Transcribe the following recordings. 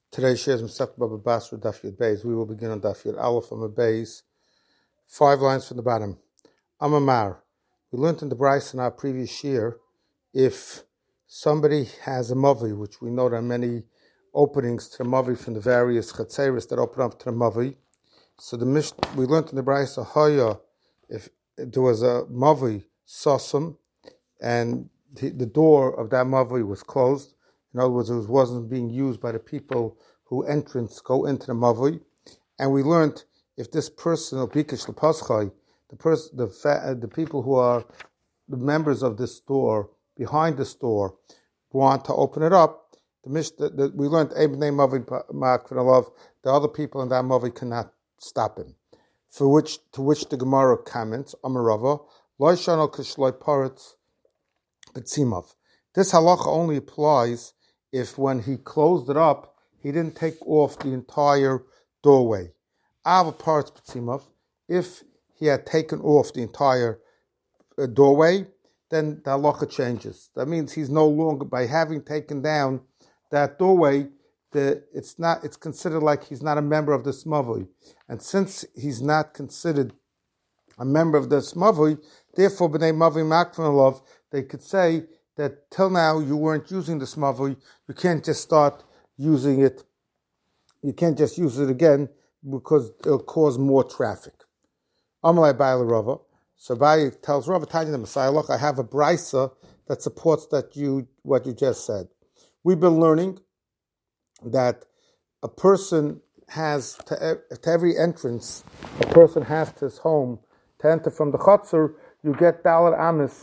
Today shares Masech Baba Basra Daf Yud Beis. We will begin on Daf Yud Aleph on the Beis, 5 lines from the bottom. Amamar. We learned in the Bryce in our previous year, if somebody has a mavi, which we know there are many openings to the mavi from the various chatzeris that open up to the mavi. So we learned in the Bryce Hoya, if there was a mavi sosum and the door of that mavi was closed. In other words, it wasn't being used by the people who go into the mavi. And we learned if this person, the people who are the members of this store, behind the store, want to open it up, we learned the other people in that mavi cannot stop him. To which the Gemara comments, Amarava, Loishanol Kishloi Paretz Betzimov. This halacha only applies if when he closed it up, he didn't take off the entire doorway. Ava Paretz Betzimov, if he had taken off the entire doorway, then the halacha changes. That means he's no longer, by having taken down that doorway, it's considered like he's not a member of this mavi. And since he's not considered a member of this mavi, therefore b'nei mavi makvanalov, they could say that till now you weren't using this mavi, you can't just start using it. You can't just use it again because it'll cause more traffic. Amalai Ba'al Rava. So Bai tells Rava Tanya the Messiah, look, I have a brisa that supports what you just said. We've been learning that a person has to every entrance, a person has to his home to enter from the chutzner, you get Dalar Amis.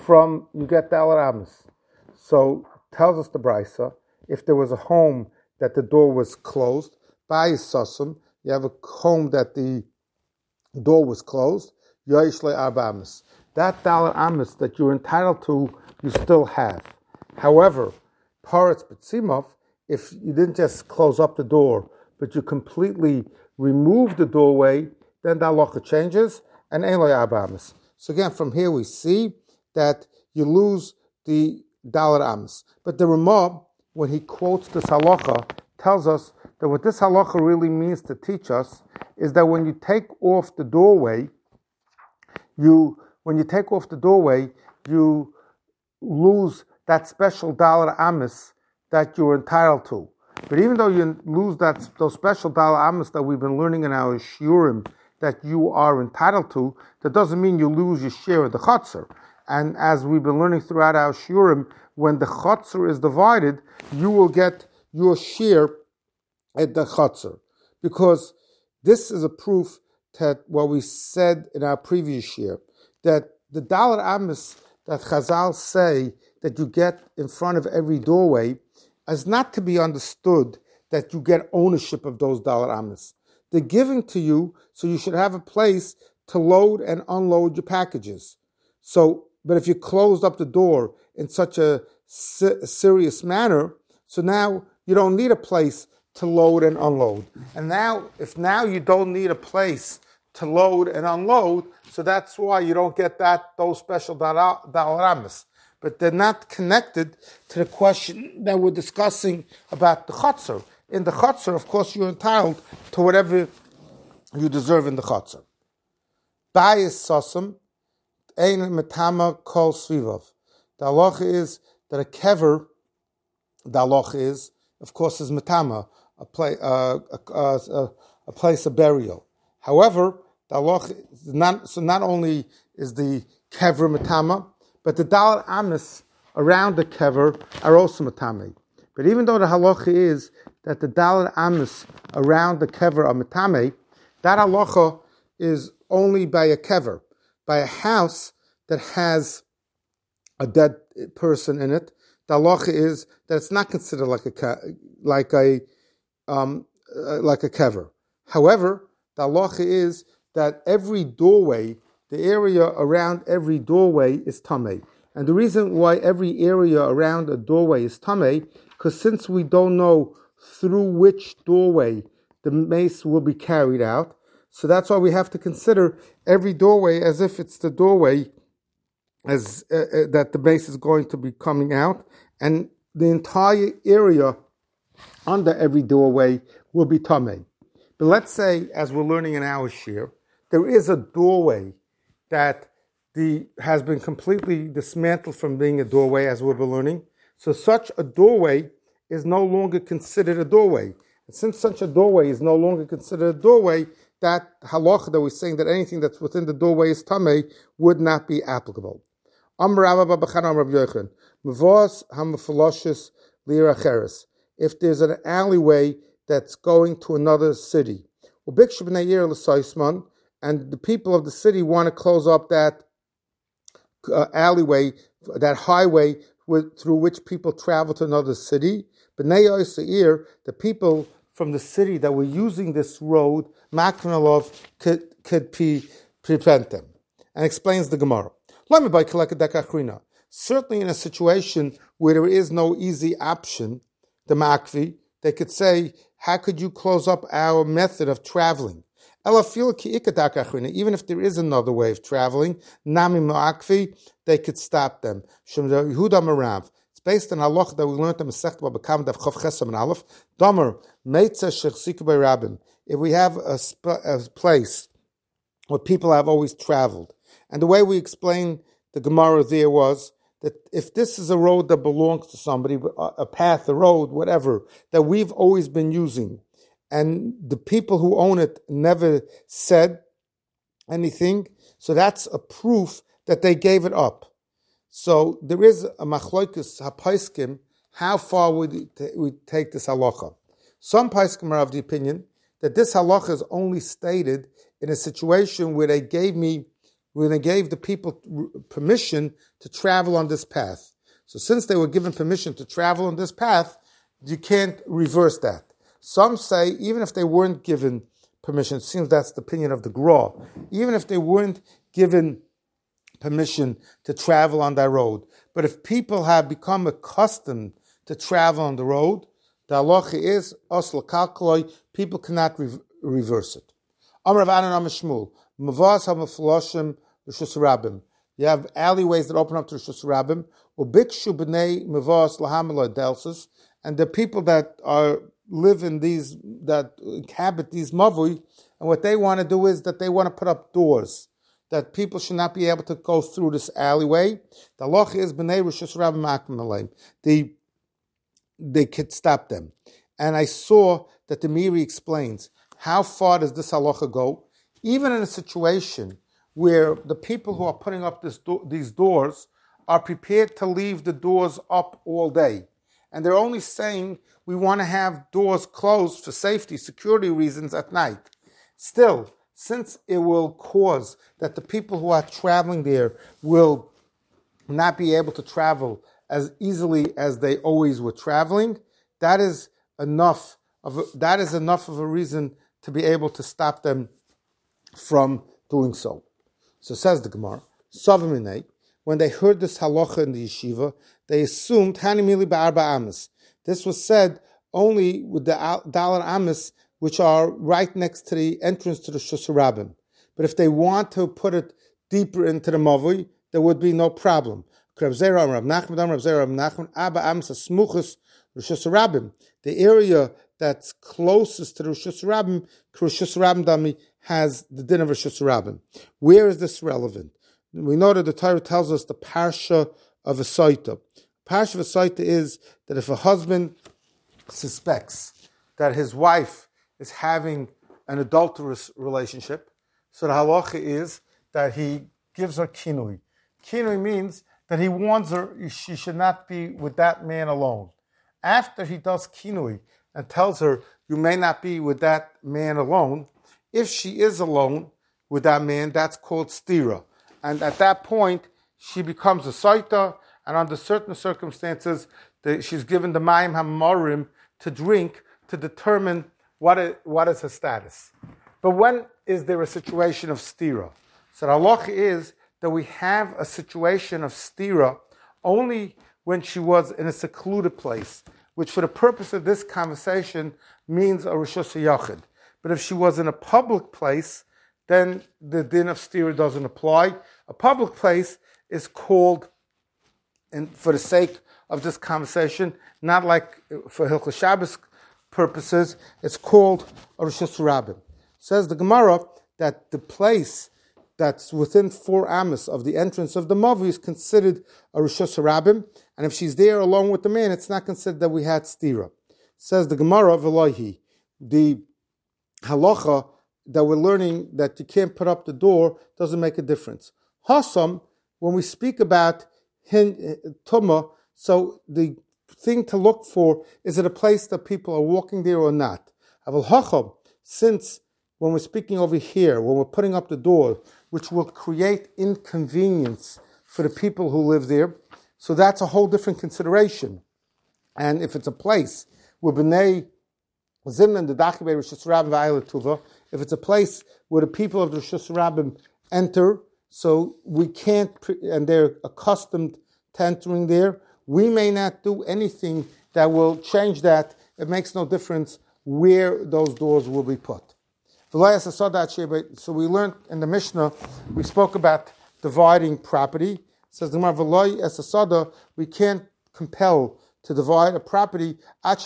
So tells us the brisa, if there was a home that the door was closed, by Sasum, you have a home that the door was closed, Yoishle Arba Amis. That Dalar Amis that you're entitled to, you still have. However, Paretz Betzimov, if you didn't just close up the door, but you completely remove the doorway, then the halacha changes, and Eloi Arba Amis. So again, from here we see that you lose the Dalar Amis. But the Ramah, when he quotes this halacha, tells us that what this halacha really means to teach us is that when you take off the doorway, you lose that special Dalar Amis that you're entitled to. But even though you lose those special Dalar Amis that we've been learning in our shiurim that you are entitled to, that doesn't mean you lose your share of the chutzner. And as we've been learning throughout our shiurim, when the chutzner is divided, you will get your share at the chutzner. Because this is a proof that what we said in our previous year, that the Dalar Amis that Chazal say that you get in front of every doorway is not to be understood that you get ownership of those Dalar Amis. They're giving to you, so you should have a place to load and unload your packages. But if you closed up the door in such a serious manner, so now you don't need a place to load and unload. And if you don't need a place to load and unload, so that's why you don't get those special Dalar Amis. But they're not connected to the question that we're discussing about the chutzner. In the chutzner, of course, you're entitled to whatever you deserve in the chutzner. Bayis sasam, ein metama kol svivav. The halacha is that a kever, the halacha is, of course, is metama, a place of burial. However, the halacha is not only is the kever metama, but the Dalar Amis around the kever are also metame. But even though the halacha is that the Dalar Amis around the kever are metame, that halacha is only by a kever, by a house that has a dead person in it. The halacha is that it's not considered like a kever. However, the halacha is that every doorway, the area around every doorway is tamei. And the reason why every area around a doorway is tamei, because since we don't know through which doorway the mace will be carried out, so that's why we have to consider every doorway as if it's the doorway that the mace is going to be coming out, and the entire area under every doorway will be tamei. But let's say, as we're learning in our shir, there is a doorway that has been completely dismantled from being a doorway, as we'll be learning. So such a doorway is no longer considered a doorway. And since such a doorway is no longer considered a doorway, that halacha that we're saying that anything that's within the doorway is tamei would not be applicable. If there's an alleyway that's going to another city, and the people of the city want to close up that alleyway, that highway through which people travel to another city, the people from the city that were using this road, could prevent them. And explains the Gemara. Certainly in a situation where there is no easy option, the makvi, they could say, how could you close up our method of traveling? Even if there is another way of traveling, they could stop them. It's based on halacha that we learned in Masechet Baba Kama Daf Chof Chesam and Aleph. Damer Meitza Shechsiku Rabim. If we have a place where people have always traveled, and the way we explained the Gemara there was that if this is a road that belongs to somebody, a path, a road, whatever, that we've always been using, and the people who own it never said anything, so that's a proof that they gave it up. So there is a machloikus hapaiskim, how far would we take this halacha? Some paiskim are of the opinion that this halacha is only stated in a situation where they gave the people permission to travel on this path. So since they were given permission to travel on this path, you can't reverse that. Some say, even if they weren't given permission, it seems that's the opinion of the Gra, even if they weren't given permission to travel on that road, but if people have become accustomed to travel on the road, the halacha is, osla kalkaloi, people cannot reverse it. Amar Rav Anan Amar Shmuel, Mavas HaMefloshim Rishus Rabim. You have alleyways that open up to Rishus Rabim, Ubikshu B'nei Mavas Lahameloi Delsus, and the people that live in these, that inhabit these mavui, and what they want to do is that they want to put up doors, that people should not be able to go through this alleyway. The halacha is B'nei Rishus Rabim Akim Aleim. They could stop them. And I saw that the Miri explains, how far does this halacha go? Even in a situation where the people who are putting up these doors are prepared to leave the doors up all day. And they're only saying, we want to have doors closed for safety, security reasons at night. Still, since it will cause that the people who are traveling there will not be able to travel as easily as they always were traveling, that is enough of a reason to be able to stop them from doing so. So says the Gemara, Savaminei, when they heard this halacha in the yeshiva, they assumed Hanimili ba'arba amis. This was said only with the dalar amis, which are right next to the entrance to the Shus Rabim. But if they want to put it deeper into the mavui, there would be no problem. The area that's closest to the Rishus Rabim, Rishus Rabim Dami, has the din of Rishus Rabim. Where is this relevant? We know that the Torah tells us the parsha of a saita. Parsha of a saita is that if a husband suspects that his wife is having an adulterous relationship, so the halacha is that he gives her kinui. Kinui means that he warns her she should not be with that man alone. After he does kinui and tells her you may not be with that man alone, if she is alone with that man, that's called stira. And at that point, she becomes a saita, and under certain circumstances, she's given the mayim hamarim to drink to determine what is her status. But when is there a situation of stira? So the halacha is that we have a situation of stira only when she was in a secluded place, which for the purpose of this conversation means a rishus yachid. But if she was in a public place, then the din of stira doesn't apply. A public place is called, and for the sake of this conversation, not like for Hilchos Shabbos purposes, it's called a Rishus Rabbim. Says the Gemara that the place that's within 4 amos of the entrance of the Mavi is considered a Rishus Rabbim, and if she's there along with the man, it's not considered that we had stira. Says the Gemara, Velohi, the halacha that we're learning that you can't put up the door doesn't make a difference. Hasam, when we speak about Tumah, so the thing to look for, is it a place that people are walking there or not? Aval Hacham, since when we're speaking over here, when we're putting up the door, which will create inconvenience for the people who live there, so that's a whole different consideration. And if it's a place where B'nai Zimnan, the Dachibay Rishus Rabbim V'ayla Tuva, if it's a place where the people of the Rishus Rabbim enter, so we can't, and they're accustomed to entering there, we may not do anything that will change that. It makes no difference where those doors will be put. So we learned in the Mishnah, we spoke about dividing property. It says the Gemara, we can't compel to divide a property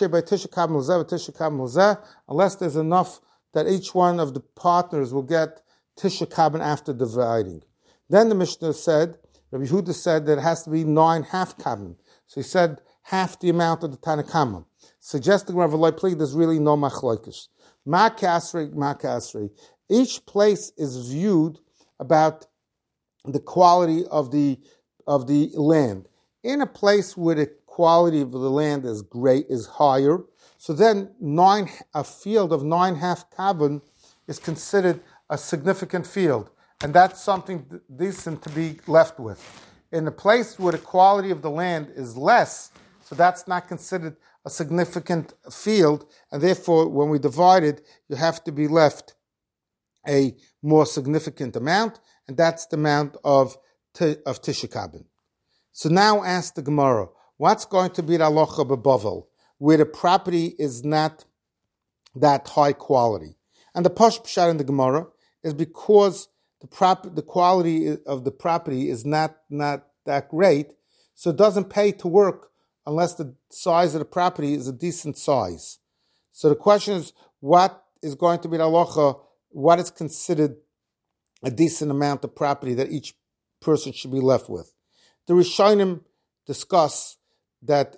unless there's enough that each one of the partners will get Tisha Kabin after dividing. Then the Mishnah said, Rabbi Yehuda said that it has to be 9 half kabin. So he said half the amount of the Tanakama. Suggesting Rav Eloi, please, there's really no machlokes. Ma kasri. Each place is viewed about the quality of the land. In a place where the quality of the land is great, is higher, so then a field of 9 half kabin is considered a significant field. And that's something decent to be left with. In a place where the quality of the land is less, so that's not considered a significant field, and therefore when we divide it, you have to be left a more significant amount, and that's the amount of Tisha Kabin. So now ask the Gemara, what's going to be the halacha b'Bavel, where the property is not that high quality? And the Pashut Pshat in the Gemara is because the quality of the property is not that great, so it doesn't pay to work unless the size of the property is a decent size. So the question is, what is going to be the halacha? What is considered a decent amount of property that each person should be left with? The Rishonim discuss that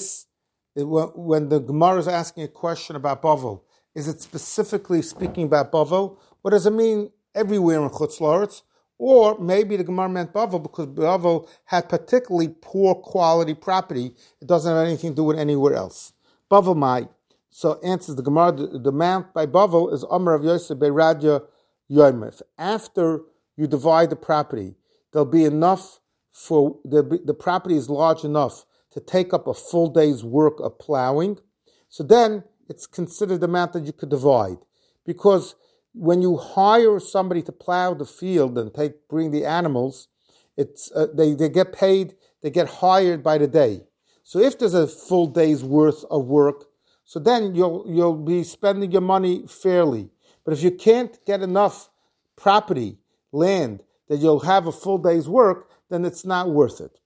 when the Gemara is asking a question about Bavel, is it specifically speaking about Bavel? What does it mean everywhere in Chutz La'aretz? Or maybe the Gemara meant Bavel because Bavel had particularly poor quality property. It doesn't have anything to do with anywhere else. Bavel Mai. So answers the Gemara, the amount by Bavel is Amar of Yosef Beiradya Yomif. After you divide the property, there'll be enough for, the property is large enough to take up a full day's work of plowing. So then it's considered the amount that you could divide. Because when you hire somebody to plow the field and bring the animals, it's they get paid, they get hired by the day. So if there's a full day's worth of work, so then you'll be spending your money fairly. But if you can't get enough property, land, that you'll have a full day's work, then it's not worth it.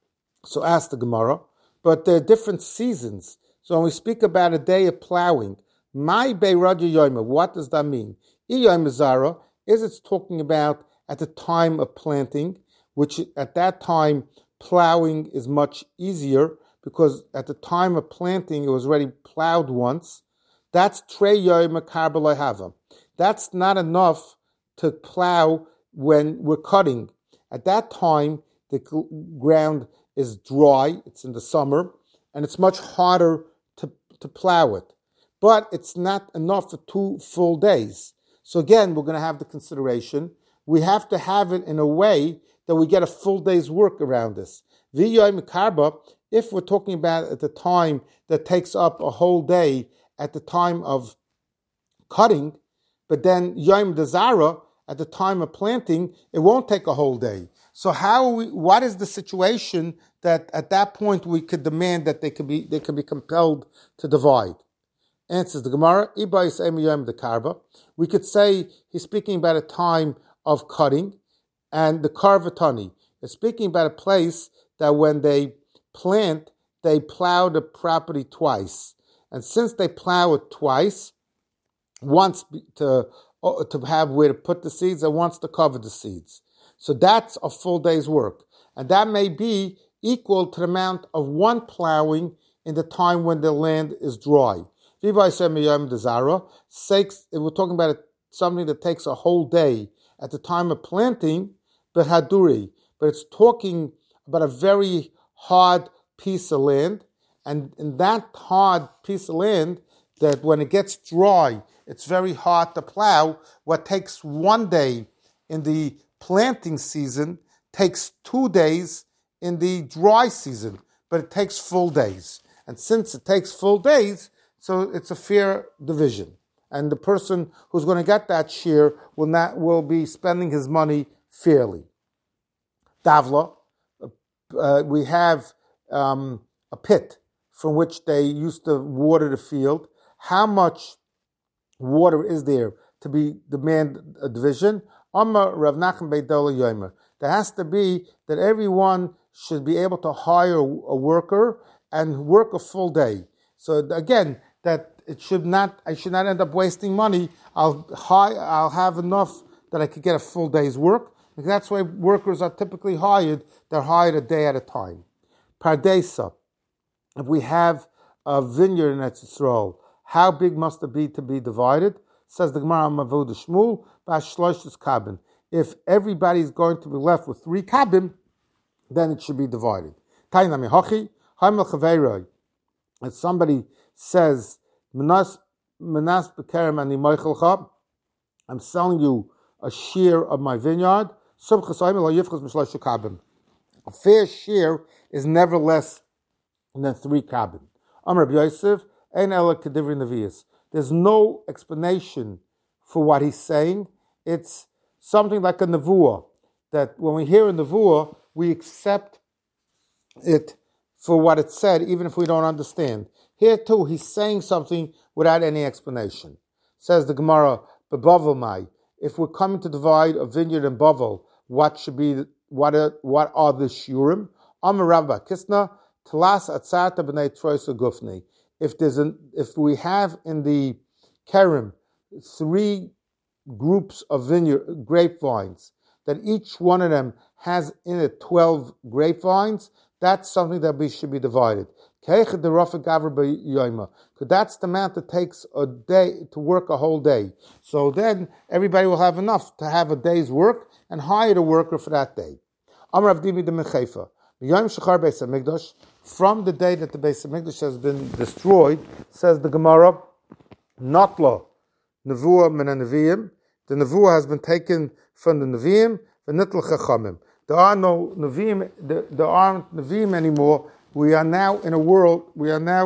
So ask the Gemara. But there are different seasons. So when we speak about a day of plowing, my Beiraja Yoima, what does that mean? Iyayim is it's talking about at the time of planting, which at that time plowing is much easier because at the time of planting it was already plowed once. That's Trey Yoima Karbala Hava. That's not enough to plow when we're cutting. At that time the ground is dry, it's in the summer, and it's much harder to plow it. But it's not enough for 2 full days. So again, we're going to have the consideration. We have to have it in a way that we get a full day's work around this. V'yoyim karba, if we're talking about at the time that takes up a whole day at the time of cutting, but then yoyim dezara, at the time of planting, it won't take a whole day. So what is the situation that at that point we could demand that they could be compelled to divide? Answers the Gemara, we could say he's speaking about a time of cutting, and the Karvatani is speaking about a place that when they plant, they plow the property twice. And since they plow it twice, once to have where to put the seeds and once to cover the seeds. So that's a full day's work. And that may be equal to the amount of one plowing in the time when the land is dry. We're talking about something that takes a whole day at the time of planting, but it's talking about a very hard piece of land, and in that hard piece of land, that when it gets dry, it's very hard to plow. What takes 1 day in the planting season takes 2 days in the dry season, but it takes full days. And since it takes full days, so it's a fair division. And the person who's going to get that share will be spending his money fairly. Davla, we have a pit from which they used to water the field. How much water is there to demand a division? Amar Rav Nachman Beidola Yomer. There has to be that everyone should be able to hire a worker and work a full day. So again, that I should not end up wasting money. I'll have enough that I could get a full day's work. That's why workers are typically hired. They're hired a day at a time. Pardesa. If we have a vineyard in Eretz Yisrael, how big must it be to be divided? Says the Gemara Mavud Shmuel, Bashloshis Kabin. If everybody's going to be left with 3 kabim, then it should be divided. If somebody says, I'm selling you a share of my vineyard, a fair share is never less than 3 kabim. There's no explanation for what he's saying. It's something like a nevuah, that when we hear a nevuah, we accept it for what it said, even if we don't understand. Here too, he's saying something without any explanation. Says the Gemara, B'Bavel, if we're coming to divide a vineyard in Bavel, what are the shiurim? Amar Rabba Kisna, Talas Atzarta B'nei Troisa Gufni. If we have in the Kerem 3 groups of grapevines, that each one of them has in it 12 grapevines, that's something that should be divided. Because that's the amount that takes a day to work a whole day. So then everybody will have enough to have a day's work and hire a worker for that day. From the day that the Beis Hamikdash has been destroyed, says the Gemara, Notla Nevuah min Nevi'im. The Nevuah has been taken from the Nevi'im, v'nitl Chachamim. There aren't Nevi'im anymore. We are now in the world of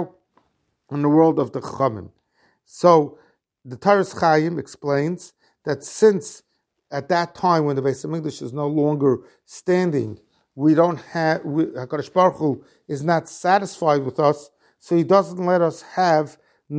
the Chachamim. So the Taras Chaim explains that since at that time when the Beis Hamikdash is no longer standing, HaKadosh Baruch Hu is not satisfied with us, so He doesn't let us have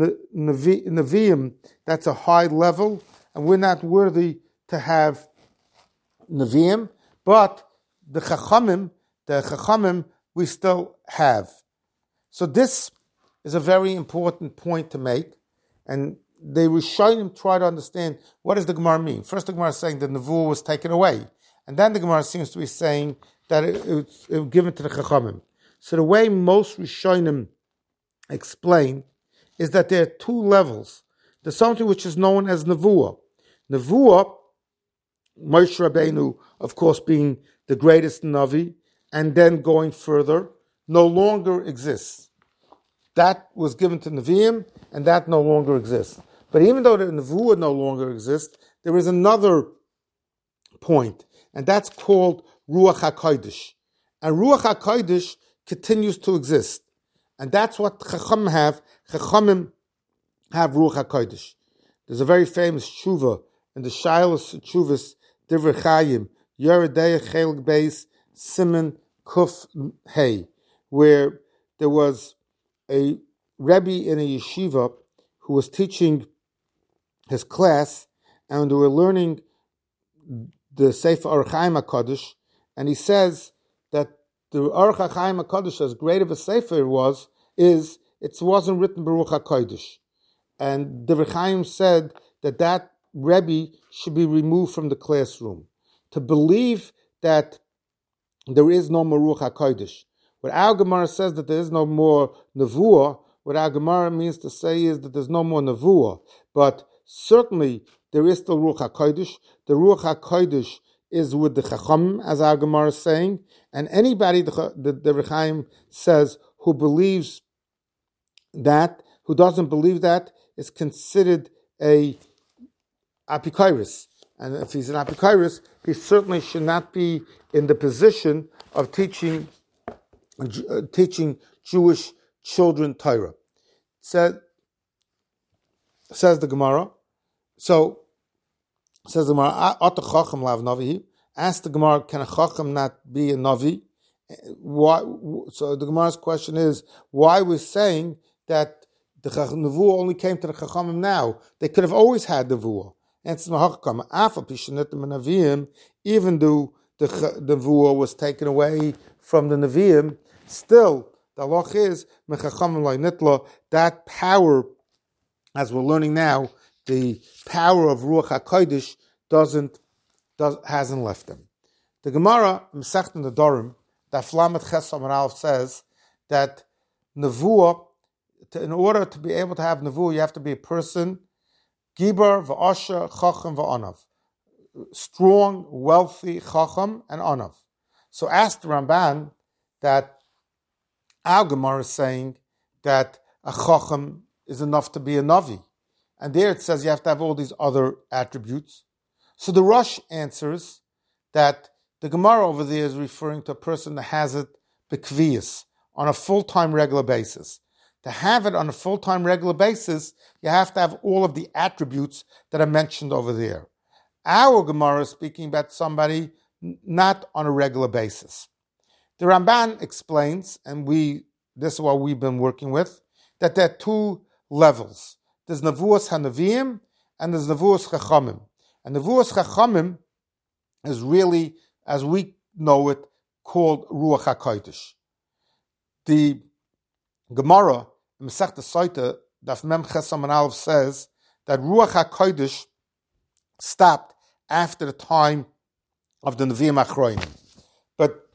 Nevi'im. That's a high level, and we're not worthy to have Nevi'im, but the Chachamim we still have. So this is a very important point to make, and the Rishonim try to understand what does the Gemara mean. First, the Gemara is saying the Nevuah was taken away, and then the Gemara seems to be saying that it was given to the Chachamim. So the way most Rishonim explain is that there are 2 levels. There's something which is known as Nevuah. Nevuah, Moshe Rabbeinu, of course, being the greatest Navi, and then going further, no longer exists. That was given to Nevi'im, and that no longer exists. But even though the Nevuah no longer exists, there is another point, and that's called Ruach HaKodesh. And Ruach HaKodesh continues to exist. And that's what Chachamim have. Chachamim have Ruach HaKodesh. There's a very famous tshuva in the Shilas Tshuvas Divrei Chaim, Yeridei Chelik Beis Siman Kuf Hey, where there was a Rebbe in a yeshiva who was teaching his class, and they were learning the Sefer Orach Chaim HaKadosh, and he says that the Orach Chaim HaKadosh, as great of a Sefer it it wasn't written Baruch HaKodesh. And the Rechaim said that Rebbe should be removed from the classroom. To believe that there is no more Ruach HaKodesh. What our Gemara says that there is no more Nevuah, what our Gemara means to say is that there's no more Nevuah. But certainly there is still Ruach HaKodesh. The Ruach HaKodesh is with the Chacham, as our Gemara is saying. And anybody, the Rechaim says, who believes that, who doesn't believe that, is considered a apikairis. And if he's an apikairis, he certainly should not be in the position of teaching Jewish children Torah. Says the Gemara. So says the Gemara, Ata Chacham lav navi. Ask the Gemara, can a Chacham not be a navi? Why? So the Gemara's question is, why we're saying that the Nevuah only came to the Chachamim now? They could have always had Nevuah. Even though the Nevuah was taken away from the Nevi'im, still the halach is that power, as we're learning now, the power of Ruach HaKodesh hasn't left them. The Gemara Masechet Nedarim, Daf Lamed Ches Amud Aleph, says that Nevuah, in order to be able to have Nevuah, you have to be a person Gibar v'Asher Chacham v'Anav, strong, wealthy Chacham and Anav. So ask the Ramban that our Gemara is saying that a Chacham is enough to be a Navi, and there it says you have to have all these other attributes. So the Rosh answers that the Gemara over there is referring to a person that has it b'kviyas, on a full-time regular basis. To have it on a full-time regular basis, you have to have all of the attributes that are mentioned over there. Our Gemara is speaking about somebody not on a regular basis. The Ramban explains, and this is what we've been working with, that there are two levels. There's Nevuos HaNeviim and there's Nevuos Chachamim. And Nevuos Chachamim is really, as we know it, called Ruach HaKodesh. The Gemara Masechet Sotah, Daf Mem Ches Amud Aleph, says that Ruach HaKodesh stopped after the time of the Nevi'im Achronim. But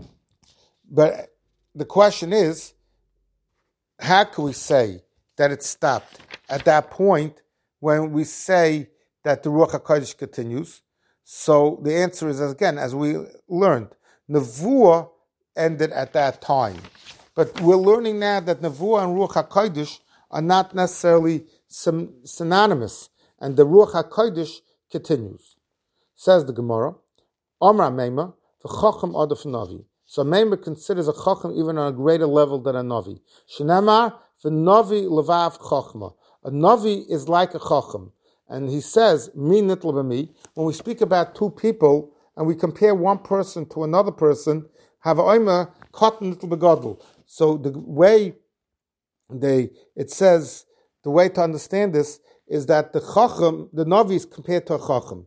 the question is, how can we say that it stopped at that point when we say that the Ruach HaKodesh continues? So the answer is, again, as we learned, Nevuah ended at that time. But we're learning now that Nevuah and Ruach HaKodesh are not necessarily synonymous, and the Ruach HaKodesh continues. Says the Gemara, Amra Meima, v'chacham adaf navi. So Meima considers a chacham even on a greater level than a navi. Shenamar v'navi levav chachma. A navi is like a chacham, and he says, Mi nitla b'mi. When we speak about two people and we compare one person to another person, have a oima cotton nitla begadol. So the way the way to understand this is that the chacham, the navi, is compared to a chacham.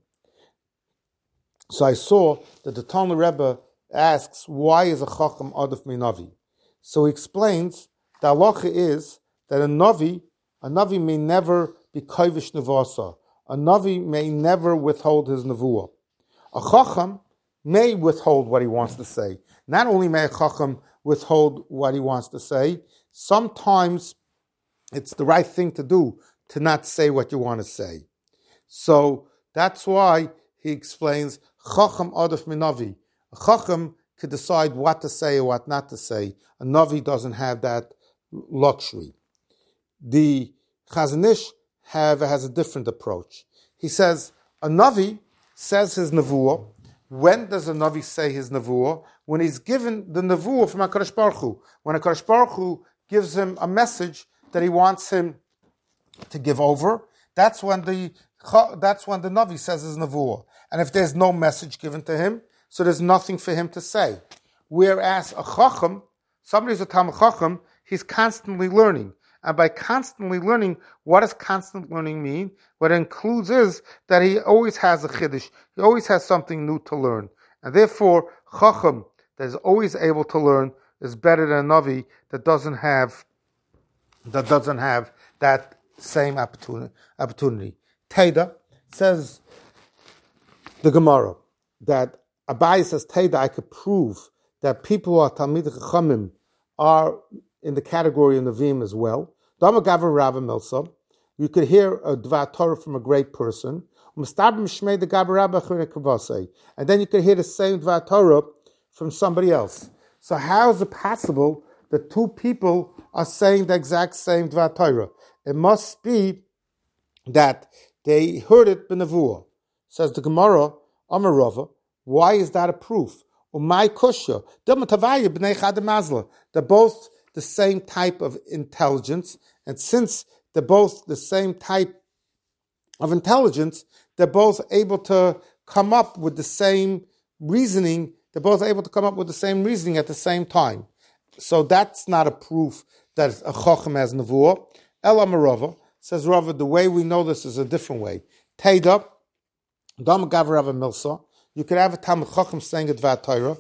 So I saw that the Talmud Rebbe asks, why is a chacham adif mi navi? So he explains the halacha is that a navi may never be kovish nevasa. A navi may never withhold his nevuah. A chacham may withhold what he wants to say. Not only may a chacham withhold what he wants to say, sometimes it's the right thing to do to not say what you want to say. So that's why he explains chacham adif mi navi. A chacham could decide what to say or what not to say. A navi doesn't have that luxury. The Chazon Ish, however, has a different approach. He says a navi says his nevuah. When does a navi say his nevuah? When he's given the nevuah from HaKadosh Baruch Hu. When HaKadosh Baruch Hu gives him a message that he wants him to give over, that's when the navi says his nevuah. And if there's no message given to him, so there's nothing for him to say. Whereas a chacham, somebody who's a Talmid Chacham, he's constantly learning. And by constantly learning, what does constant learning mean? What it includes is that he always has a chiddush. He always has something new to learn. And therefore, chacham that is always able to learn is better than a navi that doesn't have that doesn't have that same opportunity. Teda says the Gemara that Abai says, Teda, I could prove that people who are Talmid Chachamim are in the category of Nevi'im as well. Dama Gavar Rabba Milsa, you could hear a Dvar Torah from a great person, and then you could hear the same Dvar Torah from somebody else. So how is it possible that two people are saying the exact same Dvar Torah? It must be that they heard it b'nevuah. Says the Gemara, Amarava, why is that a proof? Umay kusha, they're both the same type of intelligence, and since they're both the same type of intelligence, they're both able to come up with the same reasoning. They're both able to come up with the same reasoning at the same time. So that's not a proof that a chacham has nevuah. Ela Marava says Rava, the way we know this is a different way. Teda, Dam Gav Rava Milsa. You could have a Talmid Chacham saying a Dvar Torah,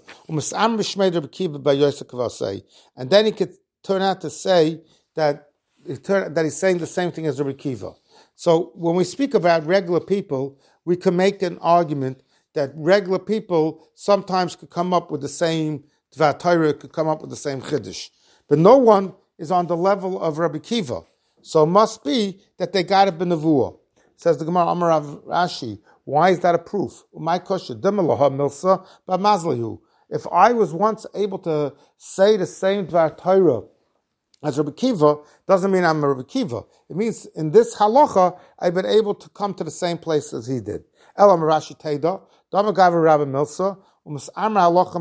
and then he could turn out to say that he's saying the same thing as Rabbi Kiva. So when we speak about regular people, we can make an argument that regular people sometimes could come up with the same Dvar Torah, could come up with the same Chiddush. But no one is on the level of Rabbi Kiva. So it must be that they got it b'nevuah. Says the Gemara, Amar Rav Rashi, why is that a proof? If I was once able to say the same Dvar Torah as Rabbi Kiva, doesn't mean I'm a Rabbi Kiva. It means in this halacha, I've been able to come to the same place as he did. Elam Rashi Teda, Dama Gava Rabbi Milsa, halacha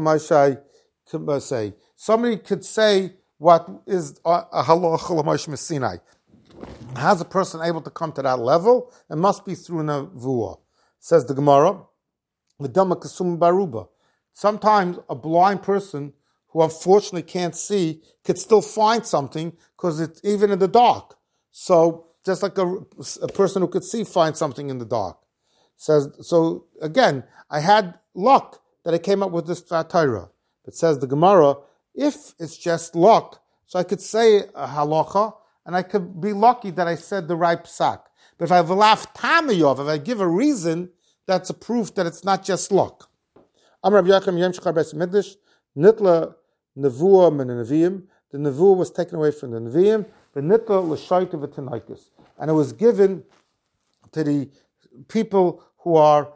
Moshe say. Somebody could say what is a halacha l'Moshe Messinai. How's a person able to come to that level? It must be through nevuah. Says the Gemara, V'dama kasum baruba. Sometimes a blind person who unfortunately can't see could still find something because it's even in the dark. So just like a person who could see find something in the dark. Says, so again, I had luck that I came up with this Dvar Torah. But says the Gemara, if it's just luck, so I could say a halacha, and I could be lucky that I said the right psak. But if I have a laf tamiyov, if I give a reason, that's a proof that it's not just luck. Amar Rabbi Yochanan Yom Shechar Beis Midrash Nitla Nevuah min Nevi'im. The Nevuah was taken away from the Nevi'im, but Nitla l'shoyte v'tenaikus, and it was given to the people who are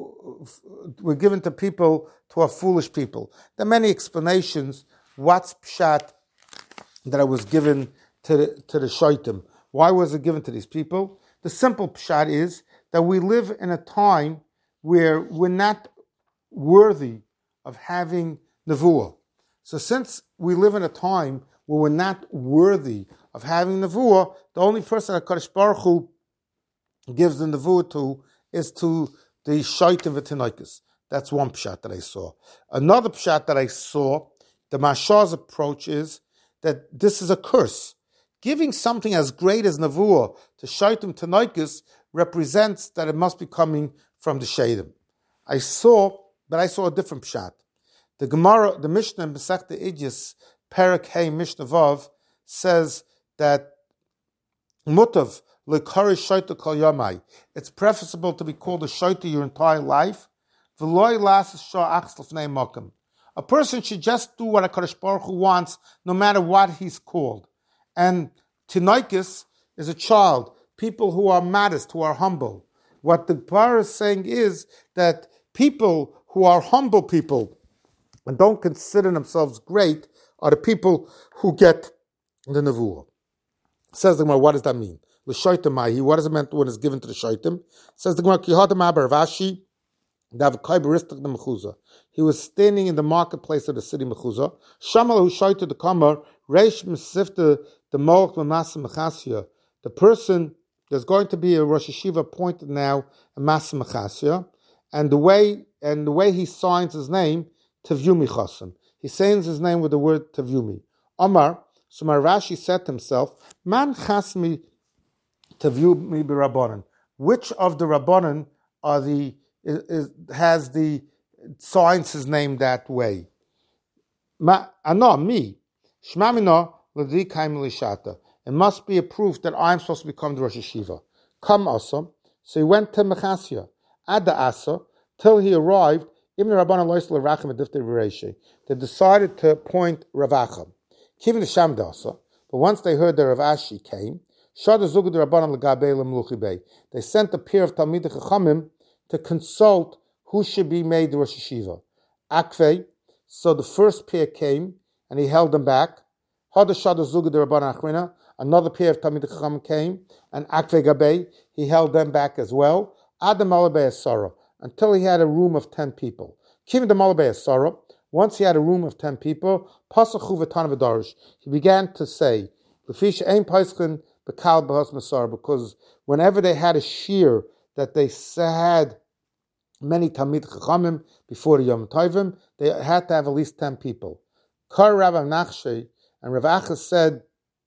were given to people who are foolish people. There are many explanations. What's pshat that it was given to the shoitim? Why was it given to these people? The simple pshat is that we live in a time where we're not worthy of having nevuah. So since we live in a time where we're not worthy of having nevuah, the only person that HaKadosh Baruch Hu gives the nevuah to is to the shaitim v'tinoikis. That's one pshat that I saw. Another pshat that I saw, the Mashar's approach is that this is a curse. Giving something as great as nevuah to shaitim tinoikis represents that it must be coming from the shaitim. I saw a different pshat. The Gemara, the Mishnah in Masechta Idus, Perek Hey Mishnah Vav, says that mutav lekarish shaita kol yamai. It's preferable to be called a shaita your entire life. V'loy las shah achs lefnei makom. A person should just do what HaKadosh Baruch Hu wants, no matter what he's called. And Tinoikis is a child, people who are modest, who are humble. What the Gemara is saying is that people who are humble people and don't consider themselves great are the people who get the nevuah. Says the Gemara, what does that mean? L'shoitamai, what does it mean when it's given to the shoitim? Says the Gemara, Kihadam Abaravashi, he was standing in the marketplace of the city Mechuzah. Shamal who shoited the kamar, Reish Mesifta the Moach Masa Mechasia. The person, there's going to be a Rosh Hashiva appointed now, a Masa Mechasia, and the way he signs his name, Tavyumi Chasim. He signs his name with the word Tavyumi. Omar, so Rashi said to himself, Man Chasmi Tavyumi B'Rabbanan. Which of the Rabbanan are has the signs his name that way? Me. Shmamina l'di kaim l'shata. It must be a proof that I'm supposed to become the Rosh Yeshiva. Come Asa. So he went to Mechasya, Adda Asa, till he arrived. Even the Rabbanan Lois Lerachim Adifte Bereishe. They decided to appoint Rav Acha. Kivin the Shamdasa. But once they heard that Rav Ashi came, Shada Zugud Rabbanan Legabei Lemluchi Bey. They sent a pair of Talmidei Chachamim to consult who should be made the Rosh Yeshiva. Akvei. So the first pair came and he held them back. Hada Shada Zugud Rabbanan Achrina. Another pair of Talmidei Chachamim came, and Akvei Gabei, he held them back as well. Adam Alabei Asara, until he had a room of 10 people. Kivin the Malabei Asara, once he had a room of 10 people, Pasachu V'tan V'darish, he began to say, L'fish ein Paischin B'kal B'has Masar, because whenever they had a shear that they had many Talmidei Chachamim before the Yom Tovim, they had to have at least 10 people. Kar Rav Nachshei, and Rav Acha said,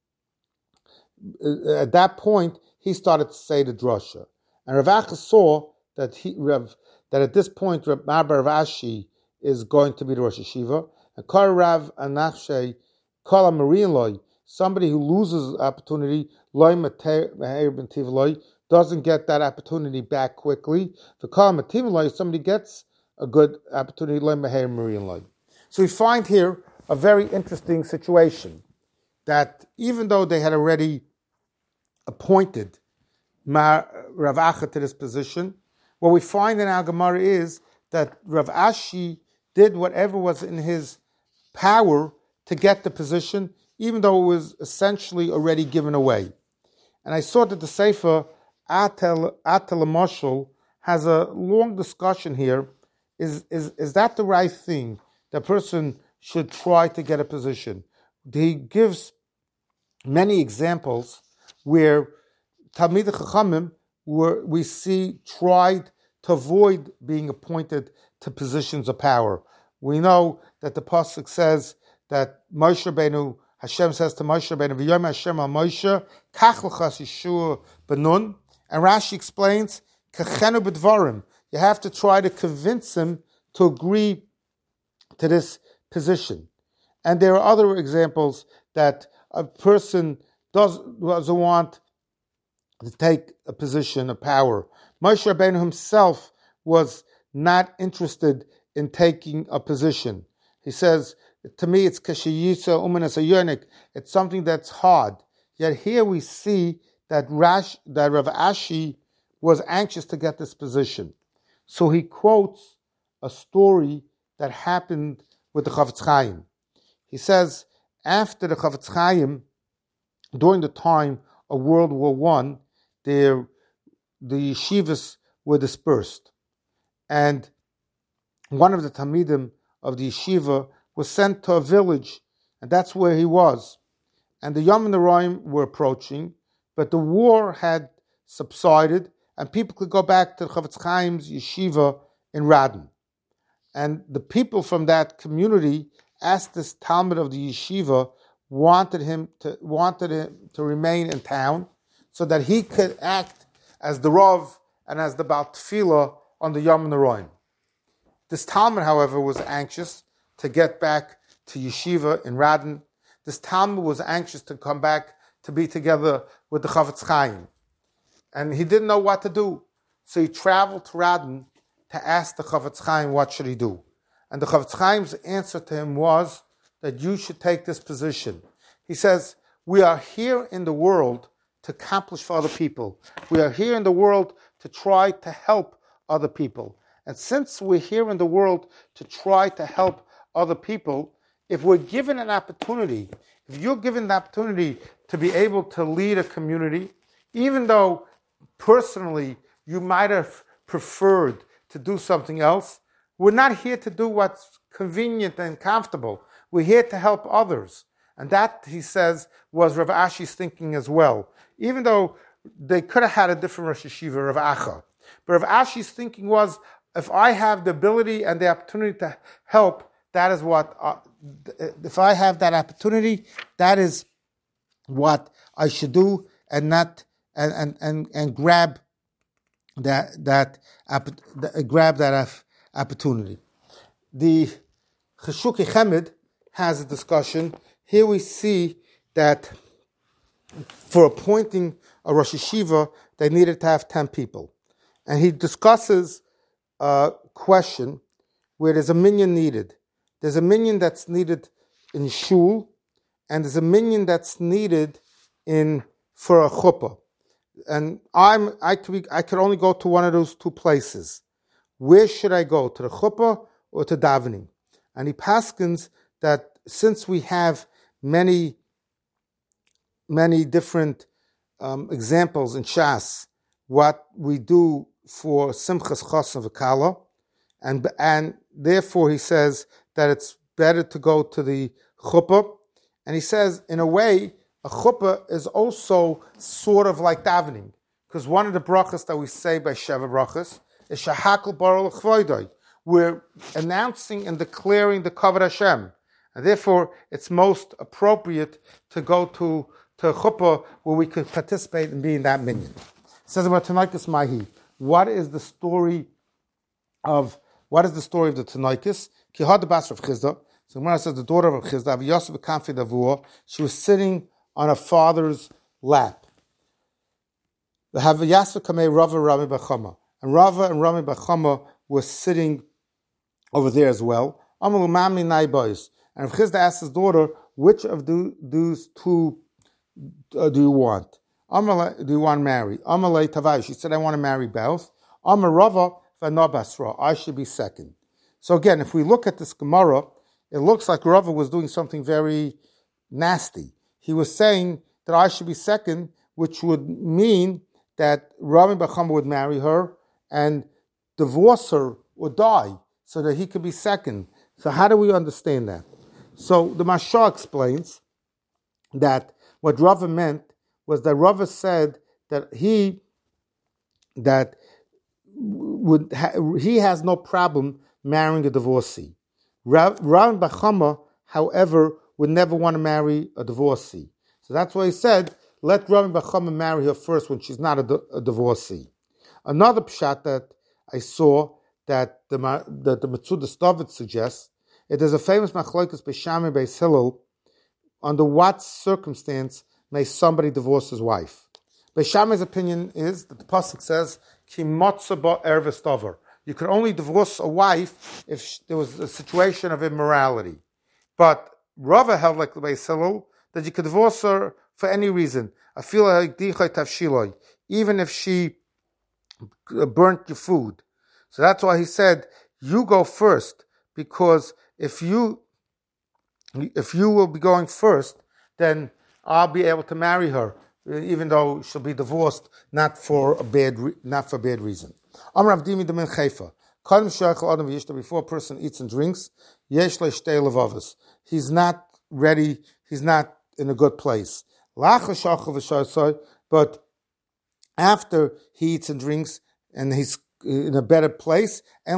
at that point, he started to say the drasha. And Rav Acha saw that that at this point, Rav Ashi is going to be the Rosh Yeshiva. And Kar Rav Anachshei, Kala Marian Loi, somebody who loses opportunity, Loi Meher B'Tiv Loi, doesn't get that opportunity back quickly. The Kala Mativ Loi, somebody gets a good opportunity, Loi Meher Marian Loi. So we find here a very interesting situation, that even though they had already appointed Rav Acha to this position, what we find in our Gemara is that Rav Ashi did whatever was in his power to get the position, even though it was essentially already given away. And I saw that the Sefer Atel Mashal has a long discussion here. Is that the right thing? The person should try to get a position. He gives many examples where Talmidei Chachamim we see tried to avoid being appointed to positions of power. We know that the pasuk says that Moshe Rabbeinu, Hashem says to Moshe Rabbeinu, "V'yom Hashem al Moshe, kach l'chas Yeshua benun," and Rashi explains, "Kachenu b'dvarim." You have to try to convince him to agree to this position. And there are other examples that a person doesn't want to take a position of power. Moshe Rabbeinu himself was not interested in taking a position. He says, to me, it's kashiyisa umanas ayonik. It's something that's hard. Yet here we see that Rav Ashi was anxious to get this position. So he quotes a story that happened with the Chafetz Chaim. He says, after the Chafetz Chaim, during the time of World War I, the yeshivas were dispersed. And one of the Talmidim of the yeshiva was sent to a village, and that's where he was. And the Yom Noraim were approaching, but the war had subsided, and people could go back to the Chafetz Chaim's yeshiva in Radin. And the people from that community asked this Talmud of the yeshiva, wanted him to remain in town so that he could act as the Rav and as the Baal Tefillah on the Yom Noraim. This Talmud, however, was anxious to get back to yeshiva in Radin. This Talmud was anxious to come back to be together with the Chafetz Chaim. And he didn't know what to do. So he traveled to Radin to ask the Chafetz Chaim what should he do. And the Chafetz Chaim's answer to him was that you should take this position. He says, we are here in the world to accomplish for other people. We are here in the world to try to help other people. And since we're here in the world to try to help other people, if we're given an opportunity, if you're given the opportunity to be able to lead a community, even though personally you might have preferred to do something else, we're not here to do what's convenient and comfortable. We're here to help others. And that, he says, was Rav Ashi's thinking as well. Even though they could have had a different Rosh Yeshiva, Rav Acha. But Rav Ashi's thinking was, if I have the ability and the opportunity to help, that is what, if I have that opportunity, that is what I should do, and not, and grab that opportunity. The Cheshuki Chemed has a discussion. Here we see that for appointing a Rosh Yeshiva, they needed to have 10 people. And he discusses a question where there's a minyan needed. There's a minyan that's needed in shul, and there's a minyan that's needed for a chuppah. And I could only go to one of those two places. Where should I go, to the chuppah or to davening? And he paskins that since we have many different examples in Shas, what we do for Simchas Chosn V'Kala, and therefore he says that it's better to go to the chuppah. And he says, in a way, a chuppah is also sort of like davening, because one of the brachas that we say by Sheva brachas is Shahakal Baruch Chvoidai. We're announcing and declaring the Kavod Hashem, and therefore it's most appropriate to go to a chuppah where we could participate and be in that minyan. It says about Tanaikus Mahi. What is the story of the Tanaikus? Kihad Bas Rav Chizda. So when I says the daughter of Rav Chizda, Yosef Kanfi Davua, she was sitting on her father's lap. The Havayasva Kamei Rava Rami Bachama, and Rava and Rami Bachama were sitting over there as well. Amalu Mami Naibois, and Rav Chizda asked his daughter, which of those two do you want? Do you want to marry? Amalei Tavai. She said, I want to marry both. Amar Rava v'Nabasra. I should be second. So again, if we look at this Gemara, it looks like Rava was doing something very nasty. He was saying that I should be second, which would mean that Rami Bachama would marry her and divorce her or die so that he could be second. So how do we understand that? So the Mashal explains that what Rava meant was that Rava said that he has no problem marrying a divorcee. Rav Bachama, however, would never want to marry a divorcee. So that's why he said, let Rav Bachama marry her first when she's not a divorcee. Another pshat that I saw that the Metzudas David suggests, it is a famous machlokes Beishami Beis Hillel, under what circumstance may somebody divorce his wife. Beishami's opinion is that the pasuk says, Ki motza ba erves davar. You could only divorce a wife if there was a situation of immorality. But Rava held like the Beis Hillel that you could divorce her for any reason. I feel like dichay tavshiloi, even if she burnt your food. So that's why he said, you go first, because if you will be going first, then I'll be able to marry her, even though she'll be divorced, not for bad reason. Amar Avdimi Demin Chayfa. Before a person eats and drinks, he's not ready, he's not in a good place. But after he eats and drinks and he's in a better place, so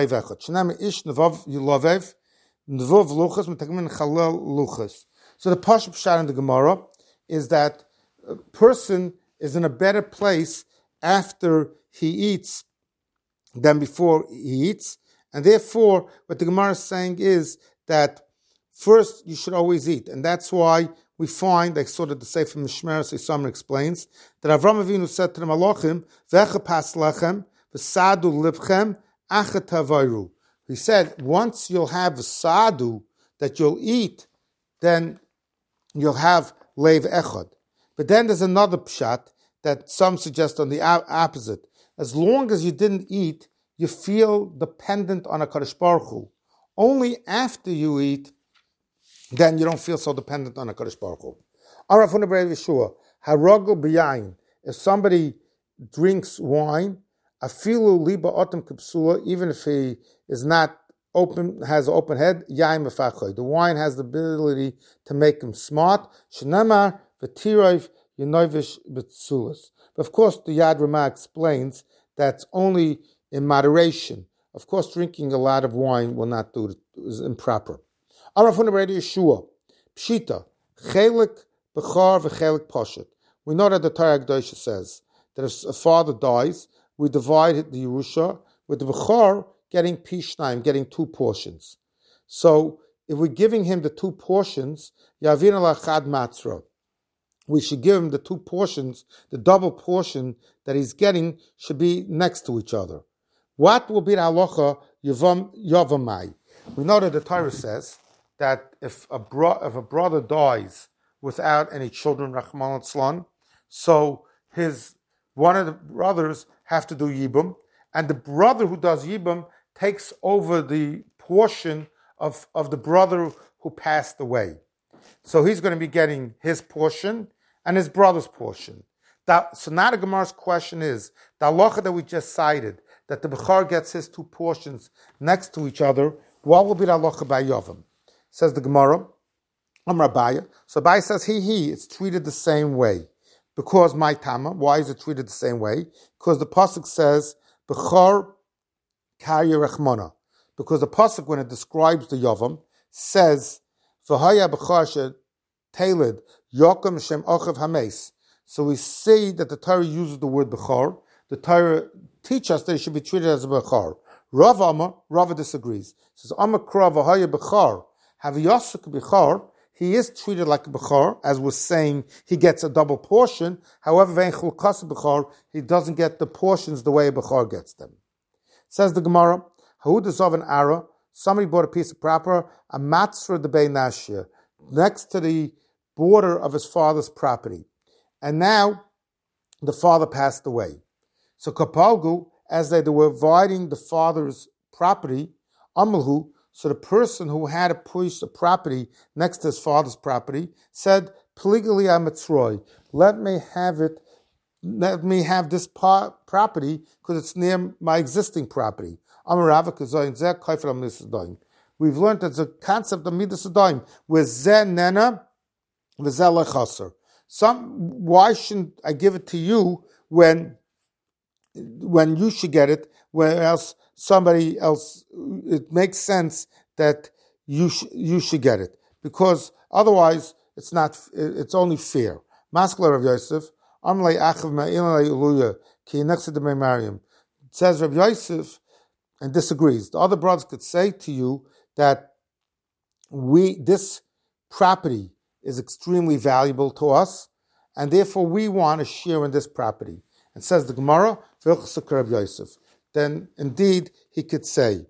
the Pashup Pshat in the Gemara is that a person is in a better place after he eats than before he eats, and therefore what the Gemara is saying is that first you should always eat, and that's why we find, like sort of the Sefer Mishmeres Yisrael explains, that Avram Avinu said to the Malachim, "Vecha pas lechem v'sadu libchem achat havayru." He said, once you'll have a sadu that you'll eat, then you'll have leiv echad. But then there's another pshat that some suggest on the opposite. As long as you didn't eat, you feel dependent on a Kadosh Baruch Hu. Only after you eat, then you don't feel so dependent on a Kadosh Baruch Hu. Arafun Abrei Yeshua, harogel b'yayin. If somebody drinks wine, afilu liba otam kapsula, even if he is not open, has an open head, yayin mefachoy. The wine has the ability to make him smart. Shenamar v'tirayv yenovish b'tzulas. But of course, the Yad Ramah explains that's only in moderation. Of course, drinking a lot of wine will not do it, is improper. Arafun Abrei Yeshua, pshita chelik bechar v'chelik poshet. We know that the Torah Kedosha says that if a father dies, we divide the Yerusha with the bechar getting pishnaim, getting 2 portions. So if we're giving him the 2 portions, yavin ala chad matzra, we should give him the two portions, the double portion that he's getting should be next to each other. What will be the halacha yavamai? We know that the Torah says that if a brother dies without any children, Rahman al so one of the brothers have to do yibum, and the brother who does yibum takes over the portion of the brother who passed away. So he's going to be getting his portion and his brother's portion. So now the Gemara's question is, the halacha that we just cited, that the Bechor gets his two portions next to each other, what will be the halacha by Yovam? Says the Gemara, Amar So Abaye says, it's treated the same way. Because my Tama, why is it treated the same way? Because the Pasuk says, Bechor Karya Rechmona. Because the Pasuk, when it describes the Yovam, says, V'haya Bechor Talid Yokem Shem Ochav Hames. So we see that the Torah uses the word Bechor. The Torah teaches us that it should be treated as a Bechor. Rava disagrees. He says, Amar Kra V'haya Bechor Haviyosuk Bechor. He is treated like a Bechor, as we're saying, he gets a double portion. However, Bechor, he doesn't get the portions the way a Bechor gets them. Says the Gemara, Ha'udazov an Ara, somebody bought a piece of property, a Matzra de Bei Nashia, next to the border of his father's property. And now, the father passed away. So Kapalgu, as they were dividing the father's property, Amalhu, so the person who had a piece of property next to his father's property said, Pligally Amatzroi, let me have this property because it's near my existing property. We've learned that there's a concept of Midas Adayim, where Zeh Nena, V'Zeh Lechaser. Why shouldn't I give it to you when you should get it, whereas somebody else, it makes sense that you should get it, because otherwise it's only fair. Maskler Rav Yosef, Amlei Achav Ma'ilei Uluya, Ki Nexed de Mariam. It says Rav Yosef and disagrees. The other brothers could say to you that this property is extremely valuable to us, and therefore we want to share in this property. And says the Gemara, Rav Yosef. Then indeed he could say.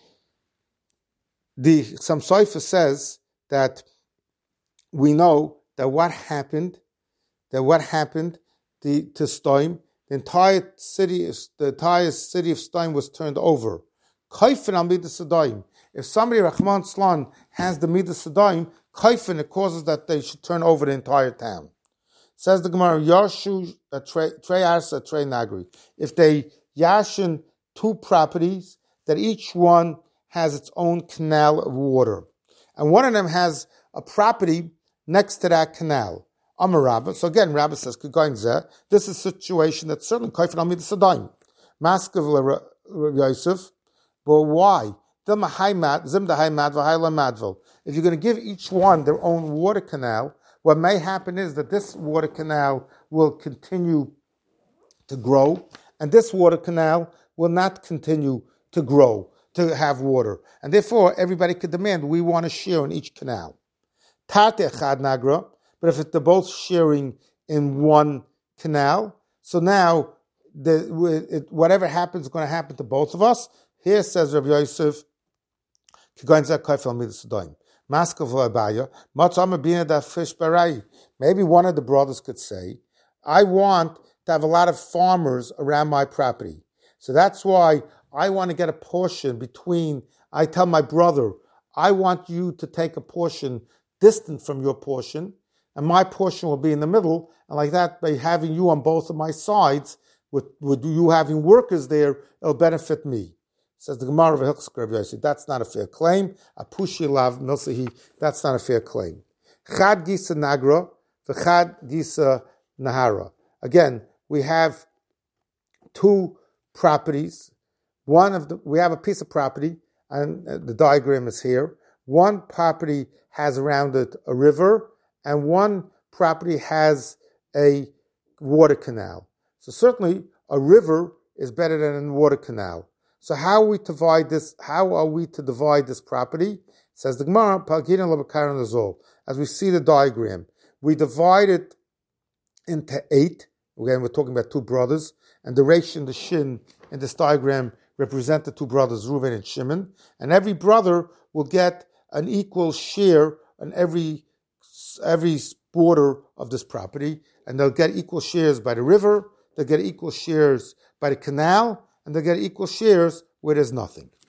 The Chassam Sofer says that we know that what happened to Stoim, the entire city of Stoim was turned over. Kaifin al Midas Adayim. If somebody, Rahman Slan, has the Midas Adayim, kaifin, it causes that they should turn over the entire town. Says the Gemara, Yashu Trey Arsa Trey Nagri. If they yashin two properties, that each one has its own canal of water, and one of them has a property next to that canal. Amar Rabba. So again, Rabba says, this is a situation that's certainly kaifin al Midas Adayim. Maskav Yosef. But why? If you're going to give each one their own water canal, what may happen is that this water canal will continue to grow, and this water canal will not continue to grow, to have water. And therefore, everybody could demand, we want to share in each canal. But if they're both sharing in one canal, so now whatever happens is going to happen to both of us. Here says Rabbi Yosef, maybe one of the brothers could say, I want to have a lot of farmers around my property. So that's why I want to get a portion I tell my brother, I want you to take a portion distant from your portion, and my portion will be in the middle, and like that, by having you on both of my sides, with you having workers there, it'll benefit me. Says the Gemara of Hilchos Yosef, that's not a fair claim. Apushi lav milsahi, that's not a fair claim. Chad gisa nagra, v'chad gisa nahara. Again, we have two properties. We have a piece of property, and the diagram is here. One property has around it a river, and one property has a water canal. So certainly a river is better than a water canal. So how are we to divide this? How are we to divide this property? Says the Gemara, as we see the diagram, we divide it into 8. Again, we're talking about two brothers. And the Resh and the Shin in this diagram represent the two brothers, Reuven and Shimon. And every brother will get an equal share on every border of this property. And they'll get equal shares by the river, they'll get equal shares by the canal, and they'll get equal shares where there's nothing.